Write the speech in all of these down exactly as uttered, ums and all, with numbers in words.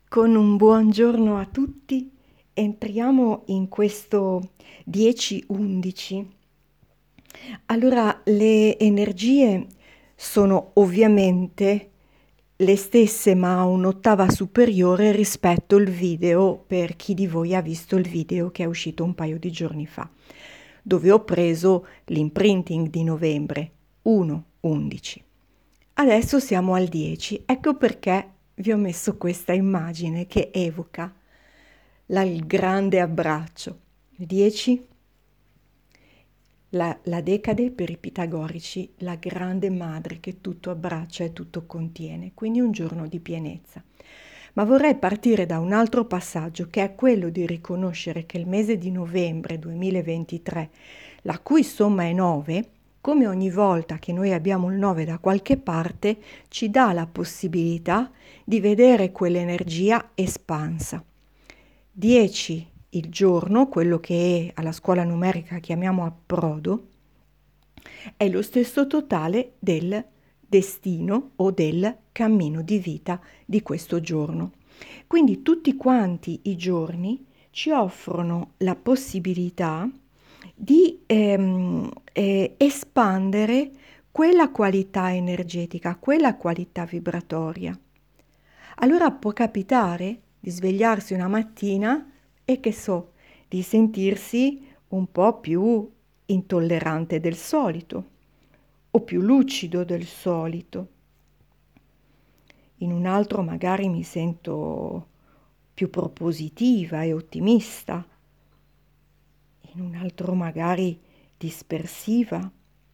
Con un buongiorno a tutti, entriamo in questo dieci undici. Allora, le energie sono ovviamente le stesse, ma a un'ottava superiore rispetto al video, per chi di voi ha visto il video che è uscito un paio di giorni fa, dove ho preso l'imprinting di novembre uno undici. Adesso siamo al dieci, ecco perché vi ho messo questa immagine che evoca la- il grande abbraccio. Il dieci, la, la decade per i pitagorici, la grande madre che tutto abbraccia e tutto contiene, quindi un giorno di pienezza. Ma vorrei partire da un altro passaggio che è quello di riconoscere che il mese di novembre duemilaventitré, la cui somma è nove, come ogni volta che noi abbiamo il nove da qualche parte, ci dà la possibilità di vedere quell'energia espansa. dieci il giorno, quello che alla scuola numerica chiamiamo approdo, è lo stesso totale del destino o del cammino di vita di questo giorno. Quindi tutti quanti i giorni ci offrono la possibilità di ehm, eh, espandere quella qualità energetica, quella qualità vibratoria. Allora può capitare di svegliarsi una mattina e che so, di sentirsi un po' più intollerante del solito o più lucido del solito. In un altro magari mi sento più propositiva e ottimista, in un altro magari dispersiva,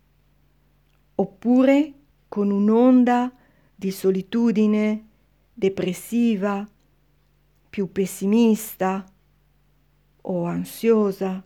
oppure con un'onda di solitudine depressiva, più pessimista o ansiosa,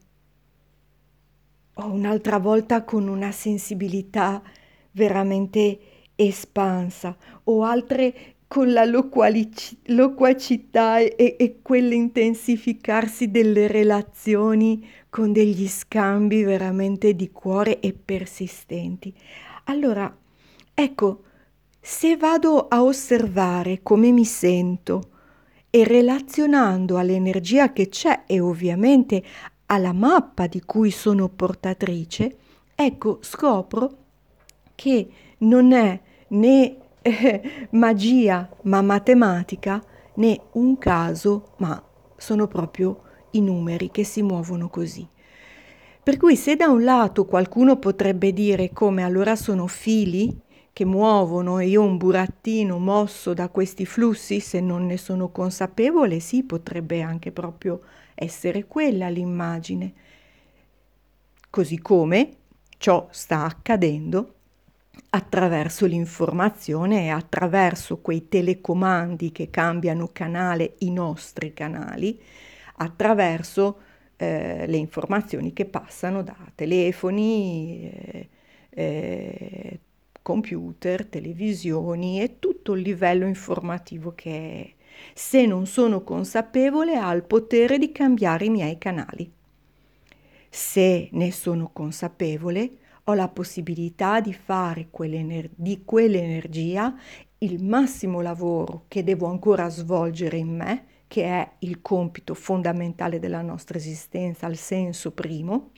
o un'altra volta con una sensibilità veramente espansa, o altre con la loqualici- loquacità e, e quell'intensificarsi delle relazioni con degli scambi veramente di cuore e persistenti. Allora, ecco, se vado a osservare come mi sento e relazionando all'energia che c'è e ovviamente alla mappa di cui sono portatrice, ecco, scopro che non è né eh, magia ma matematica, né un caso, ma sono proprio i numeri che si muovono così. Per cui se da un lato qualcuno potrebbe dire come allora sono fili che muovono e io un burattino mosso da questi flussi, se non ne sono consapevole, sì, potrebbe anche proprio essere quella l'immagine. Così come ciò sta accadendo attraverso l'informazione e attraverso quei telecomandi che cambiano canale, i nostri canali, attraverso eh, le informazioni che passano da telefoni, eh, eh, computer, televisioni e tutto il livello informativo che è. Se non sono consapevole, ha il potere di cambiare i miei canali. Se ne sono consapevole, ho la possibilità di fare quell'ener- di quell'energia il massimo lavoro che devo ancora svolgere in me, che è il compito fondamentale della nostra esistenza, il senso primo,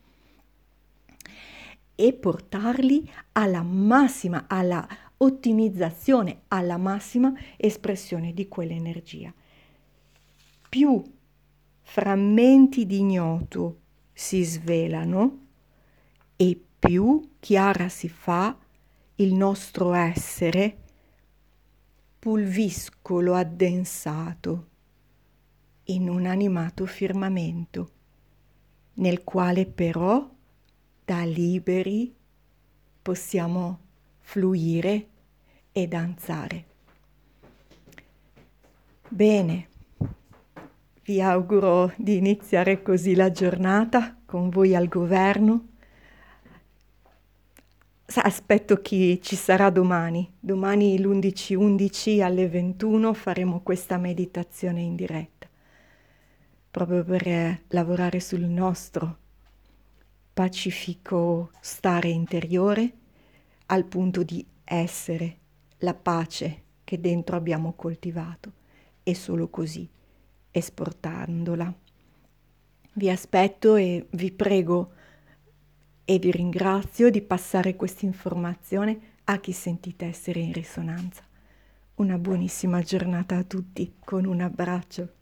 e portarli alla massima, alla ottimizzazione, alla massima espressione di quell'energia. Più frammenti di ignoto si svelano e più chiara si fa il nostro essere pulviscolo addensato in un animato firmamento, nel quale però da liberi possiamo fluire e danzare. Bene, vi auguro di iniziare così la giornata con voi al governo. Aspetto chi ci sarà domani. Domani l'undici undici alle ventuno faremo questa meditazione in diretta, proprio per eh, lavorare sul nostro pacifico stare interiore, al punto di essere la pace che dentro abbiamo coltivato e solo così, esportandola. Vi aspetto e vi prego e vi ringrazio di passare questa informazione a chi sentite essere in risonanza. Una buonissima giornata a tutti, con un abbraccio.